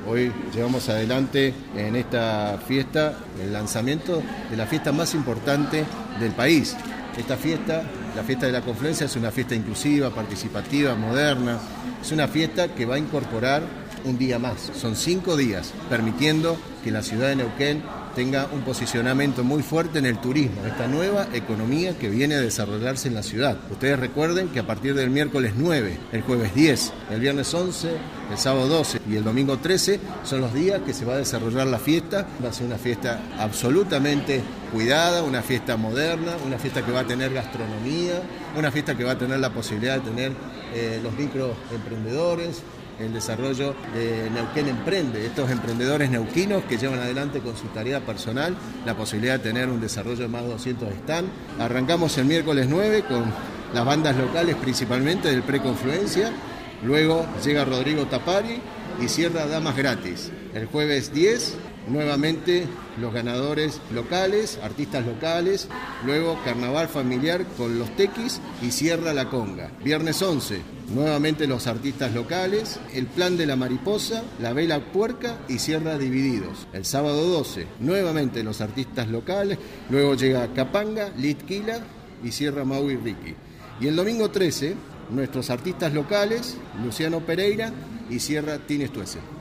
Hoy llevamos adelante en esta fiesta el lanzamiento de la fiesta más importante del país. Esta fiesta, la fiesta de la Confluencia, es una fiesta inclusiva, participativa, moderna. Es una fiesta que va a incorporar un día más. Son 5 días, permitiendo que la ciudad de Neuquén tenga un posicionamiento muy fuerte en el turismo, esta nueva economía que viene a desarrollarse en la ciudad. Ustedes recuerden que a partir del miércoles 9, el jueves 10, el viernes 11, el sábado 12 y el domingo 13 son los días que se va a desarrollar la fiesta. Va a ser una fiesta absolutamente cuidada, una fiesta moderna, una fiesta que va a tener gastronomía, una fiesta que va a tener la posibilidad de tener los microemprendedores, el desarrollo de Neuquén Emprende, estos emprendedores neuquinos que llevan adelante con su tarea personal la posibilidad de tener un desarrollo de más de 200 stands. Arrancamos el miércoles 9 con las bandas locales principalmente del Preconfluencia, luego llega Rodrigo Tapari y cierra Damas Gratis. El jueves 10 nuevamente los ganadores locales, artistas locales, luego carnaval familiar con los tequis y cierra la conga. Viernes 11, nuevamente los artistas locales, el plan de la mariposa, la vela puerca y cierra Divididos. El sábado 12, nuevamente los artistas locales, luego llega Capanga, Litquila y cierra Mau y Ricky. Y el domingo 13, nuestros artistas locales, Luciano Pereira y cierra Tines Tuese.